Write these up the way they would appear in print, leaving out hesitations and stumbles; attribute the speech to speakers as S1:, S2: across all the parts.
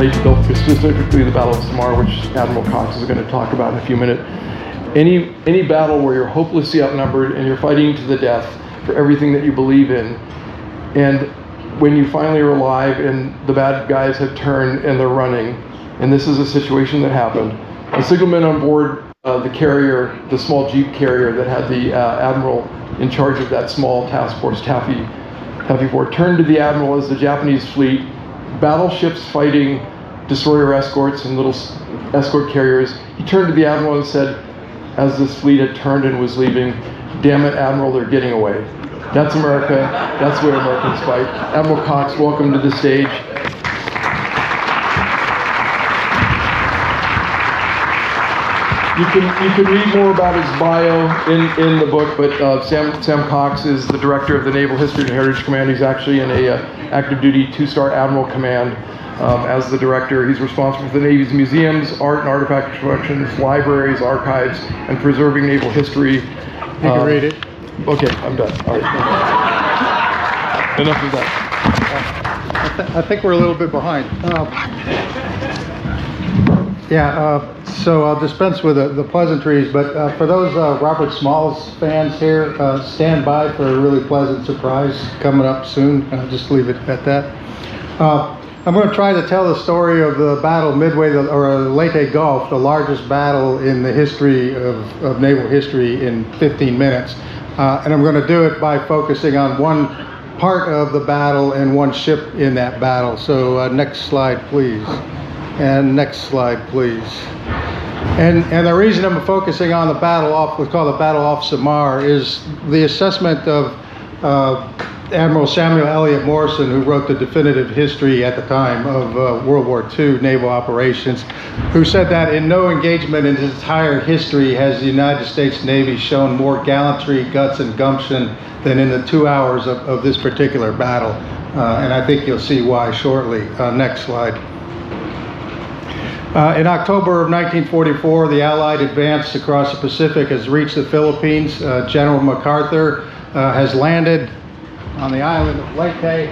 S1: Leyte Gulf, specifically the Battle of Samar, which Admiral Cox is going to talk about in a few minutes. Any battle where you're hopelessly outnumbered and you're fighting to the death for everything that you believe in, and when you finally are alive and the bad guys have turned and they're running, and this is a situation that happened, a signalman on board the carrier, the small Jeep carrier that had the admiral in charge of that small task force, Taffy 4, turned to the admiral as the Japanese fleet, battleships fighting destroyer escorts and little escort carriers. He turned to the admiral and said, as this fleet had turned and was leaving, "Damn it, Admiral, they're getting away." That's America. That's the way Americans fight. Admiral Cox, welcome to the stage. You can read more about his bio in the book, but Sam Cox is the director of the Naval History and Heritage Command. He's actually in a active duty 2-star Admiral Command. As the director, he's responsible for the Navy's museums, art and artifact collections, libraries, archives, and preserving naval history.
S2: You can read it.
S1: Okay, I'm done. All right. Enough of that.
S2: I think we're a little bit behind. So I'll dispense with the pleasantries, but for those Robert Smalls fans here, stand by for a really pleasant surprise coming up soon. I'll just leave it at that. I'm going to try to tell the story of the battle midway, or Leyte Gulf, the largest battle in the history of naval history, in 15 minutes. And I'm going to do it by focusing on one part of the battle and one ship in that battle. So next slide, please. And next slide, please. And the reason I'm focusing on the battle off, what's called the Battle off Samar, is the assessment of Admiral Samuel Eliot Morison, who wrote the definitive history at the time of World War II naval operations, who said that in no engagement in its entire history has the United States Navy shown more gallantry, guts, and gumption than in the 2 hours of this particular battle. And I think you'll see why shortly. Next slide. In October of 1944, the Allied advance across the Pacific has reached the Philippines. General MacArthur has landed on the island of Leyte.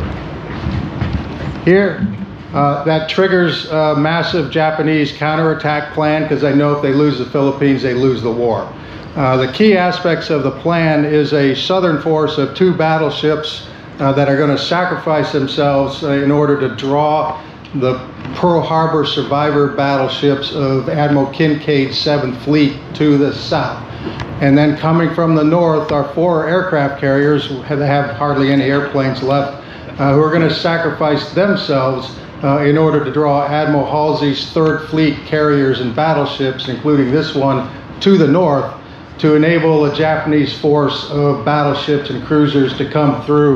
S2: Here, that triggers a massive Japanese counterattack plan, because they know if they lose the Philippines, they lose the war. The key aspects of the plan is a southern force of 2 battleships that are going to sacrifice themselves in order to draw the Pearl Harbor survivor battleships of Admiral Kincaid's 7th Fleet to the south. And then coming from the north are 4 aircraft carriers that have hardly any airplanes left, who are going to sacrifice themselves in order to draw Admiral Halsey's 3rd Fleet carriers and battleships, including this one, to the north, to enable a Japanese force of battleships and cruisers to come through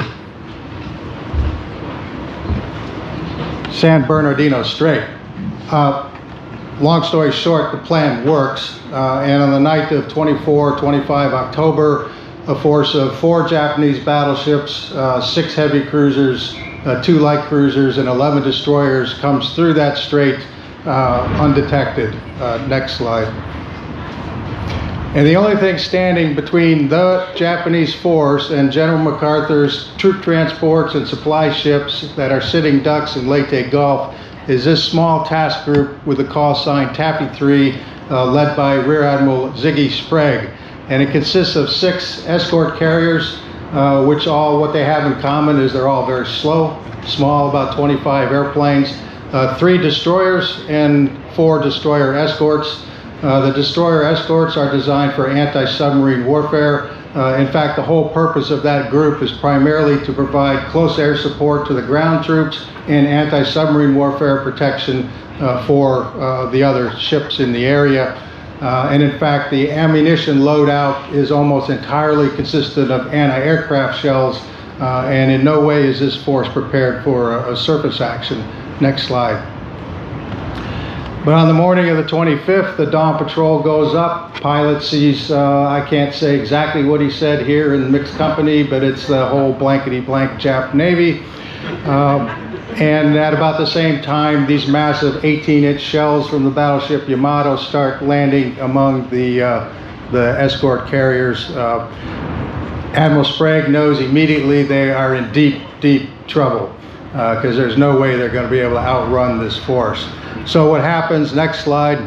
S2: San Bernardino Strait. Long story short, the plan works, and on the night of 24-25 October, a force of 4 Japanese battleships, 6 heavy cruisers, 2 light cruisers, and 11 destroyers comes through that strait undetected. Next slide. And the only thing standing between the Japanese force and General MacArthur's troop transports and supply ships that are sitting ducks in Leyte Gulf is this small task group with the call sign Taffy 3, led by Rear Admiral Ziggy Sprague. And it consists of 6 escort carriers, which what they have in common is they're all very slow, small, about 25 airplanes, 3 destroyers and 4 destroyer escorts. The destroyer escorts are designed for anti-submarine warfare. In fact, the whole purpose of that group is primarily to provide close air support to the ground troops and anti-submarine warfare protection for the other ships in the area. And in fact, the ammunition loadout is almost entirely consistent of anti-aircraft shells, and in no way is this force prepared for a surface action. Next slide. But on the morning of the 25th, the dawn patrol goes up. Pilot sees, I can't say exactly what he said here in mixed company, but it's the whole blankety-blank Jap Navy. And at about the same time, these massive 18-inch shells from the battleship Yamato start landing among the escort carriers. Admiral Sprague knows immediately they are in deep, deep trouble. because there's no way they're going to be able to outrun this force. So what happens, next slide,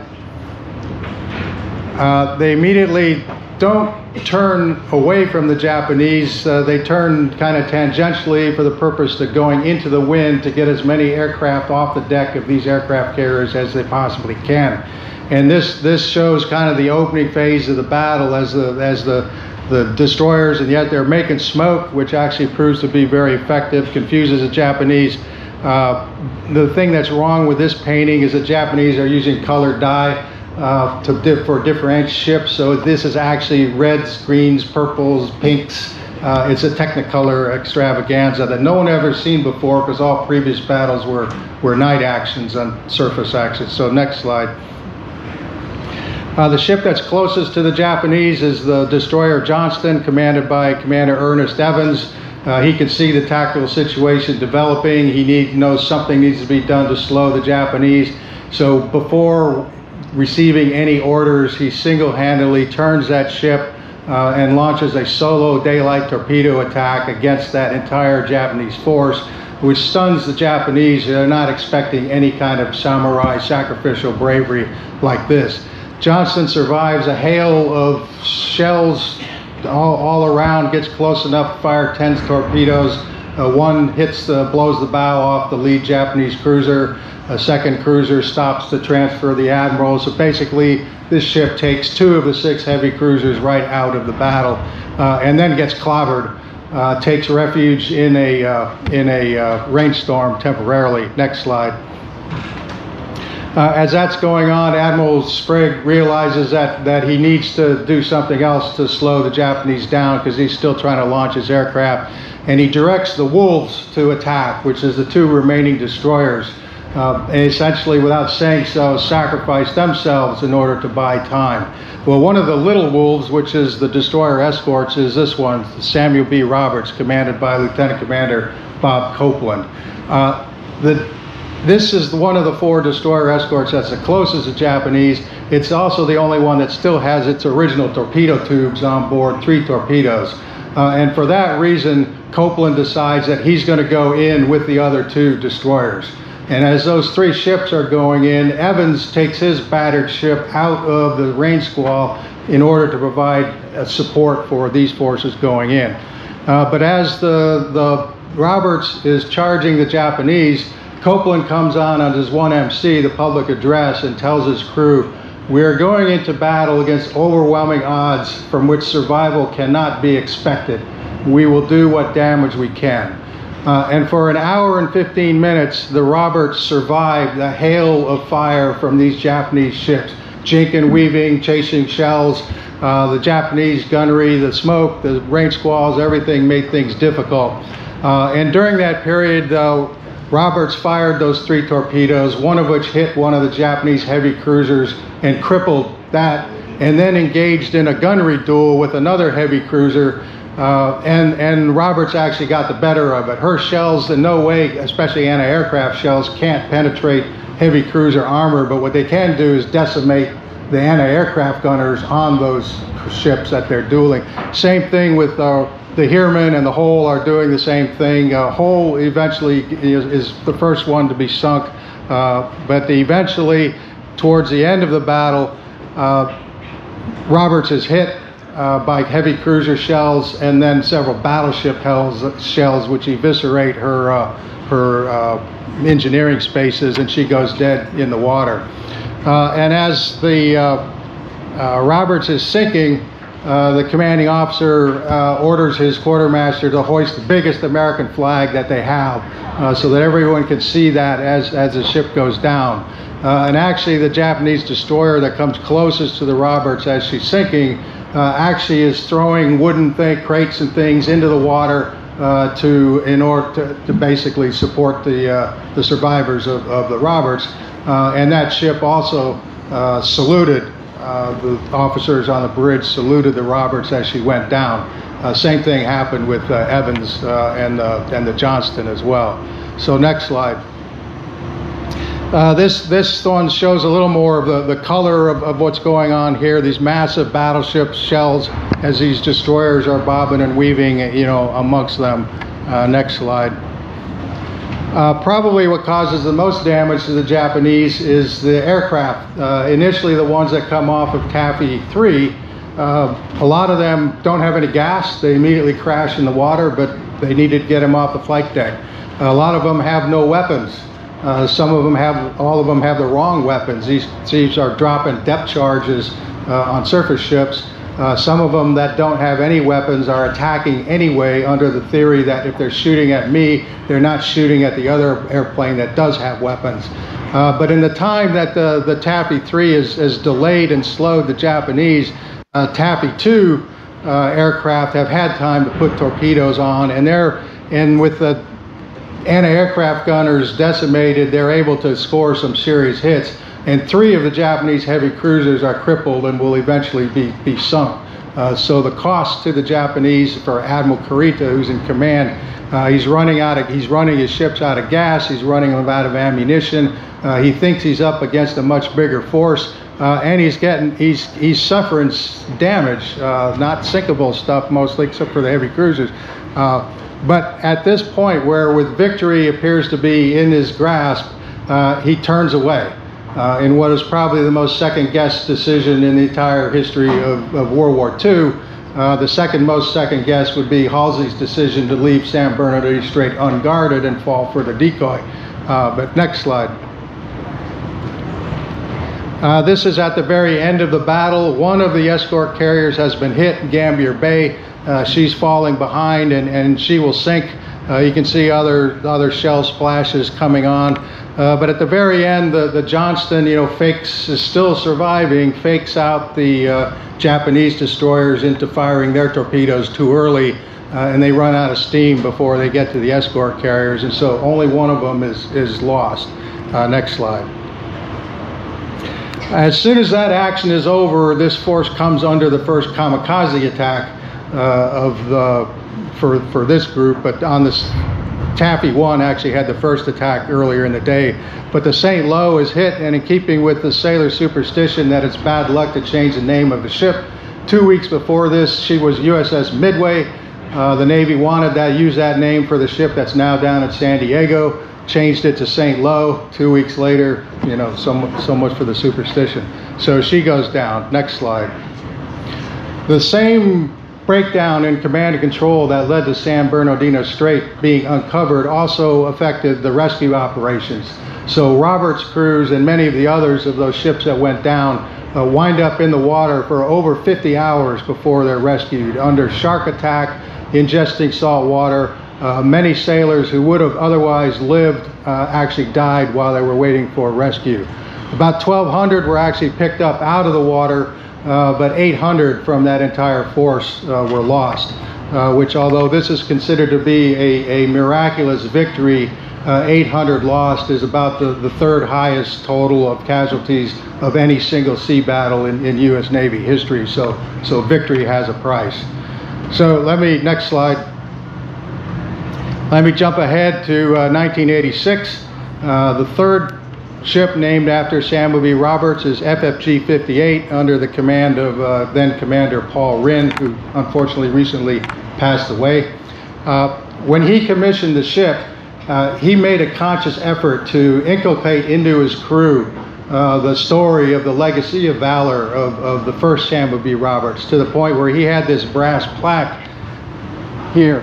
S2: they immediately don't turn away from the Japanese. They turn kind of tangentially for the purpose of going into the wind to get as many aircraft off the deck of these aircraft carriers as they possibly can. And this shows kind of the opening phase of the battle as the destroyers, and yet they're making smoke, which actually proves to be very effective, confuses the Japanese. The thing that's wrong with this painting is the Japanese are using colored dye for different ships. So this is actually reds, greens, purples, pinks. It's a Technicolor extravaganza that no one ever seen before, because all previous battles were night actions on surface actions. So next slide. The ship that's closest to the Japanese is the destroyer Johnston, commanded by Commander Ernest Evans. He can see the tactical situation developing. He knows something needs to be done to slow the Japanese. So before receiving any orders, he single-handedly turns that ship and launches a solo daylight torpedo attack against that entire Japanese force, which stuns the Japanese. They're not expecting any kind of samurai sacrificial bravery like this. Johnston survives a hail of shells all around, gets close enough to fire 10 torpedoes. One blows the bow off the lead Japanese cruiser. A second cruiser stops to transfer the admiral. So basically, this ship takes 2 of the 6 heavy cruisers right out of the battle, and then gets clobbered. Takes refuge in a rainstorm temporarily. Next slide. As that's going on, Admiral Sprague realizes that he needs to do something else to slow the Japanese down, because he's still trying to launch his aircraft. And he directs the Wolves to attack, which is the 2 remaining destroyers. And essentially, without saying so, sacrifice themselves in order to buy time. Well, one of the little Wolves, which is the destroyer escorts, is this one, Samuel B. Roberts, commanded by Lieutenant Commander Bob Copeland. This is one of the 4 destroyer escorts that's the closest to Japanese. It's also the only one that still has its original torpedo tubes on board, 3 torpedoes. And for that reason, Copeland decides that he's going to go in with the other 2 destroyers. And as those 3 ships are going in, Evans takes his battered ship out of the rain squall in order to provide support for these forces going in. But as the Roberts is charging the Japanese, Copeland comes on his 1MC, the public address, and tells his crew, "We are going into battle against overwhelming odds from which survival cannot be expected. We will do what damage we can." And for 1 hour and 15 minutes, the Roberts survived the hail of fire from these Japanese ships, jinking, weaving, chasing shells. The Japanese gunnery, the smoke, the rain squalls, everything made things difficult. And during that period, Roberts fired those 3 torpedoes, one of which hit one of the Japanese heavy cruisers and crippled that, and then engaged in a gunnery duel with another heavy cruiser, and Roberts actually got the better of it. Her shells in no way, especially anti-aircraft shells, can't penetrate heavy cruiser armor, but what they can do is decimate the anti-aircraft gunners on those ships that they're dueling. Same thing with the Heermann and the Hole are doing the same thing. Hole eventually is the first one to be sunk, but eventually, towards the end of the battle, Roberts is hit by heavy cruiser shells and then several battleship shells, which eviscerate her engineering spaces, and she goes dead in the water. And as the Roberts is sinking, the commanding officer orders his quartermaster to hoist the biggest American flag that they have, so that everyone can see that as the ship goes down. And actually, the Japanese destroyer that comes closest to the Roberts as she's sinking actually is throwing wooden crates and things into the water in order to basically support the survivors of the Roberts. And that ship also saluted. The officers on the bridge saluted the Roberts as she went down. Same thing happened with Evans and the Johnston as well. So next slide. This one shows a little more of the color of what's going on here. These massive battleship shells as these destroyers are bobbing and weaving, amongst them. Next slide. Probably what causes the most damage to the Japanese is the aircraft. Initially, the ones that come off of Taffy 3, a lot of them don't have any gas. They immediately crash in the water, but they needed to get them off the flight deck. A lot of them have no weapons. Some of them have, all of them have the wrong weapons. These are dropping depth charges on surface ships. Some of them that don't have any weapons are attacking anyway under the theory that if they're shooting at me, they're not shooting at the other airplane that does have weapons. But in the time that the Taffy 3 is delayed and slowed the Japanese, Taffy 2 aircraft have had time to put torpedoes on, and with the anti-aircraft gunners decimated, they're able to score some serious hits. And 3 of the Japanese heavy cruisers are crippled and will eventually be sunk. So the cost to the Japanese, for Admiral Kurita, who's in command, he's running his ships out of gas, he's running them out of ammunition. He thinks he's up against a much bigger force, and he's suffering damage, not sinkable stuff mostly, except for the heavy cruisers. But at this point, where with victory appears to be in his grasp, he turns away. In what is probably the most second-guessed decision in the entire history of World War II. The second most second-guessed would be Halsey's decision to leave San Bernardino Strait unguarded and fall for the decoy. But next slide. This is at the very end of the battle. One of the escort carriers has been hit in Gambier Bay. She's falling behind and she will sink. You can see other shell splashes coming on. But at the very end, the Johnston, is still surviving, fakes out the Japanese destroyers into firing their torpedoes too early, and they run out of steam before they get to the escort carriers, and so only one of them is lost. Next slide. As soon as that action is over, this force comes under the first kamikaze attack for this group, but on this Taffy 1 actually had the first attack earlier in the day. But the St. Lo is hit, and in keeping with the sailor superstition that it's bad luck to change the name of the ship, 2 weeks before this, she was USS Midway. The Navy wanted to use that name for the ship that's now down at San Diego, changed it to St. Lo. 2 weeks later, so much for the superstition. So she goes down. Next slide. The same breakdown in command and control that led to San Bernardino Strait being uncovered also affected the rescue operations. So Roberts' crews and many of the others of those ships that went down wind up in the water for over 50 hours before they're rescued under shark attack, ingesting salt water. Many sailors who would have otherwise lived actually died while they were waiting for rescue. About 1,200 were actually picked up out of the water, but 800 from that entire force were lost, which, although this is considered to be a miraculous victory, 800 lost is about the third highest total of casualties of any single sea battle in U.S. Navy history. So victory has a price. So next slide. Let me jump ahead to 1986. The third ship named after Samuel B. Roberts is FFG 58 under the command of then Commander Paul Rinn, who unfortunately recently passed away. When he commissioned the ship, he made a conscious effort to inculcate into his crew the story of the legacy of valor of the first Samuel B. Roberts, to the point where he had this brass plaque here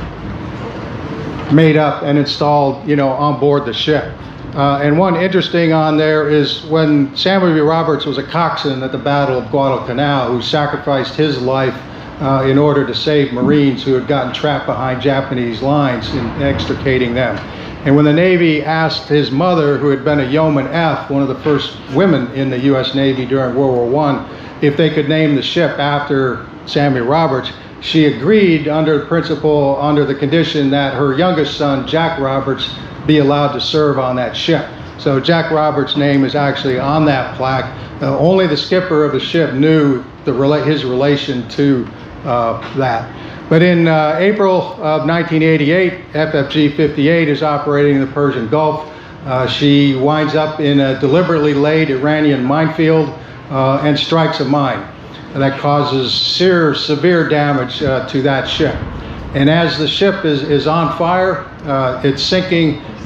S2: made up and installed, on board the ship. And one interesting on there is when Samuel B. Roberts was a coxswain at the Battle of Guadalcanal, who sacrificed his life in order to save Marines who had gotten trapped behind Japanese lines in extricating them. And when the Navy asked his mother, who had been a Yeoman F, one of the first women in the U.S. Navy during World War I, if they could name the ship after Samuel Roberts, she agreed under the condition that her youngest son, Jack Roberts, be allowed to serve on that ship. So Jack Roberts' name is actually on that plaque. Only the skipper of the ship knew his relation to that. But in April of 1988, FFG 58 is operating in the Persian Gulf. She winds up in a deliberately laid Iranian minefield and strikes a mine. And that causes severe damage to that ship. And as the ship is on fire, it's sinking,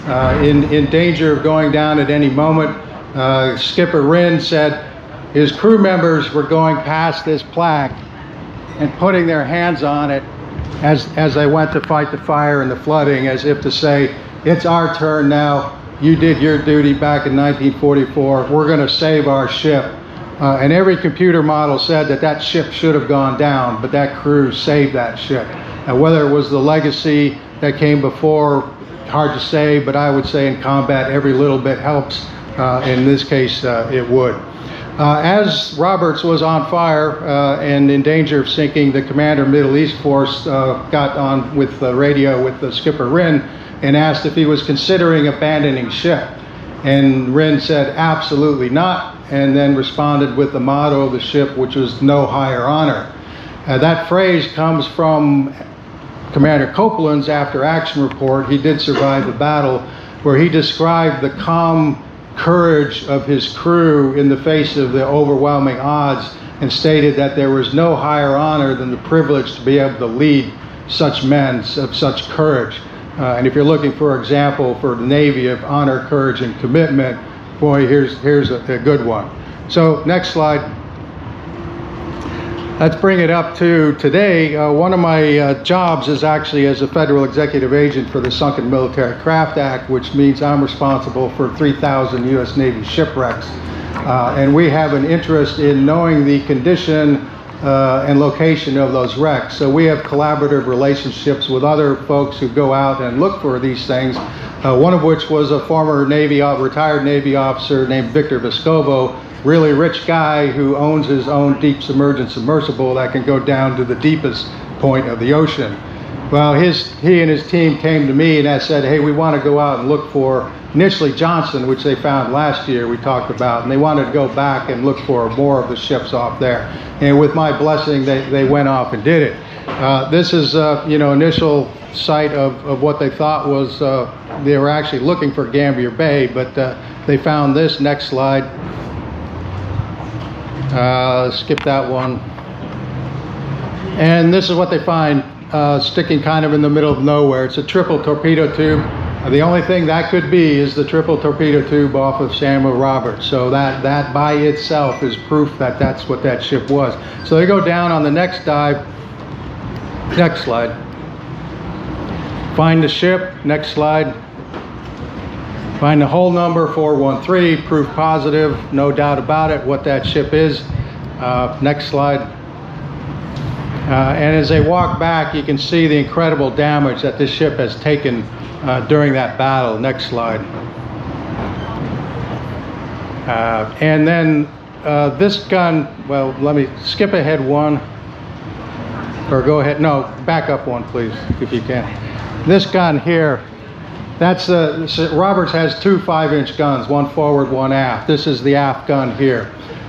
S2: in danger of going down at any moment. Skipper Wren said his crew members were going past this plaque and putting their hands on it as they went to fight the fire and the flooding, as if to say, it's our turn now. You did your duty back in 1944. We're going to save our ship. And every computer model said that that ship should have gone down, but that crew saved that ship. And whether it was the legacy that came before, hard to say, but I would say in combat, every little bit helps. In this case, it would. As Roberts was on fire and in danger of sinking, the commander of Middle East Force got on with the radio with the Skipper Wren and asked if he was considering abandoning ship. And Wren said, absolutely not, and then responded with the motto of the ship, which was no higher honor. That phrase comes from Commander Copeland's after action report. He did survive the battle, where he described the calm courage of his crew in the face of the overwhelming odds, and stated that there was no higher honor than the privilege to be able to lead such men of such courage. And if you're looking for example for the Navy of honor, courage, and commitment, boy, here's a good one. So next slide. Let's bring it up to today. One of my jobs is actually as a federal executive agent for the Sunken Military Craft Act, which means I'm responsible for 3,000 U.S. Navy shipwrecks. And we have an interest in knowing the condition and location of those wrecks. So we have collaborative relationships with other folks who go out and look for these things. One of which was a former retired Navy officer named Victor Vescovo, really rich guy who owns his own deep submergent submersible that can go down to the deepest point of the ocean. Well, he and his team came to me and I said, hey, we want to go out and look for initially Johnson, which they found last year, we talked about, and they wanted to go back and look for more of the ships off there. And with my blessing, they went off and did it. This is initial site of what they thought was, they were actually looking for Gambier Bay, but they found this. Next slide. Skip that one. And this is what they find sticking kind of in the middle of nowhere. It's a triple torpedo tube. The only thing that could be is the triple torpedo tube off of Samuel Roberts. So that by itself is proof that that's what that ship was. So they go down on the next dive. Next slide. Find the ship. Next slide. Find the hull number 413, proof positive, no doubt about it, what that ship is. Next slide. And as they walk back, you can see the incredible damage that this ship has taken during that battle. Next slide. And then this gun, well, let me skip ahead one, or go ahead, no, back up one, please, if you can. This gun here, Roberts has two 5-inch guns, one forward, one aft. This is the aft gun here.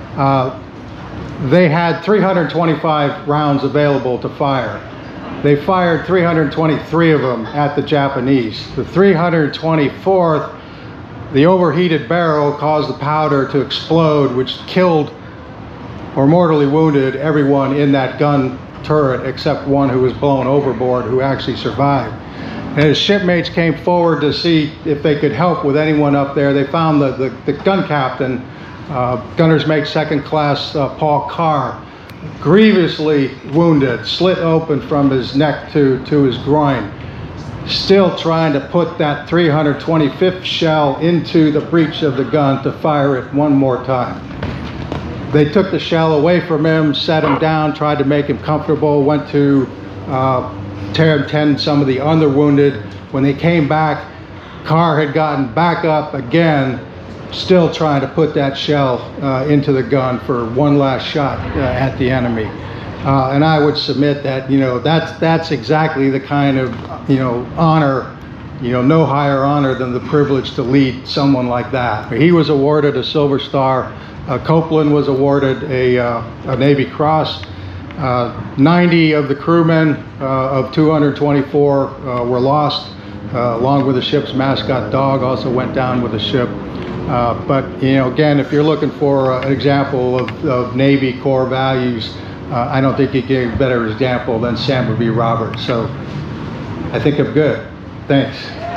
S2: They had 325 rounds available to fire. They fired 323 of them at the Japanese. The 324th, the overheated barrel caused the powder to explode, which killed or mortally wounded everyone in that gun turret except one who was blown overboard, who actually survived. And his shipmates came forward to see if they could help with anyone up there. They found the gun captain, gunner's mate second class Paul Carr, grievously wounded, slit open from his neck to his groin, still trying to put that 325th shell into the breech of the gun to fire it one more time. They took the shell away from him, set him down, tried to make him comfortable, went to tend some of the underwounded. When they came back, Carr had gotten back up again, still trying to put that shell into the gun for one last shot at the enemy. And I would submit that, that's exactly the kind of, honor, no higher honor than the privilege to lead someone like that. He was awarded a Silver Star. Copeland was awarded a Navy Cross. 90 of the crewmen of 224 were lost, along with the ship's mascot dog also went down with the ship. But again, if you're looking for an example of Navy core values, I don't think you get a better example than Samuel B. Roberts. So I think I'm good. Thanks.